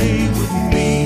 away with me.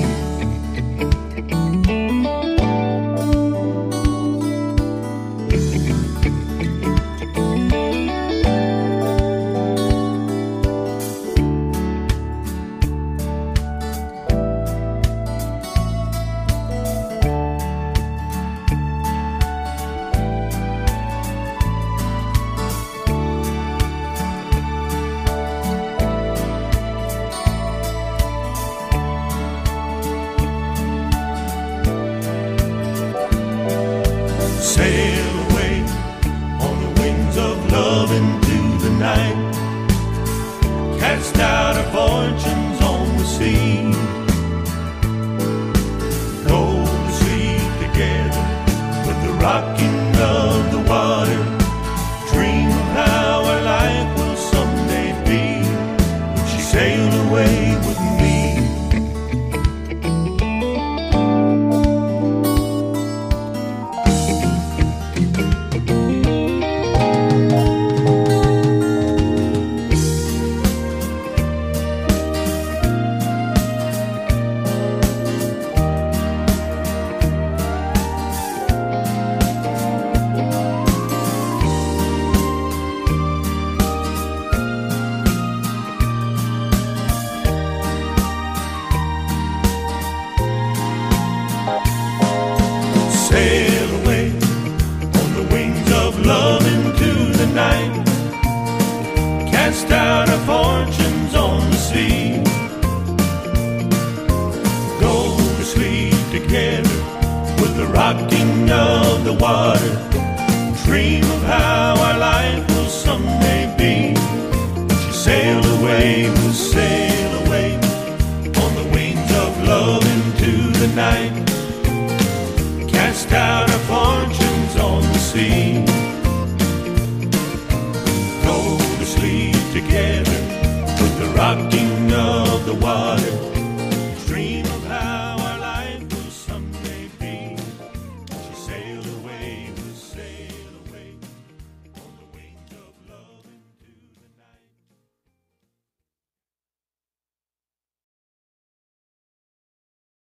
Sail away on the wings of love into the night. Cast out our fortunes on the sea. Go to sleep together with the rocking of the water. Dream of how our life will someday be when she sailed away with me. Sail away on the wings of love into the night. Cast out our fortunes on the sea. Go to sleep together with the rocking of the water. Dream of how our life will someday be. She sailed away, we'll sail away on the wings of love into the night. Cast out our fortunes on the sea.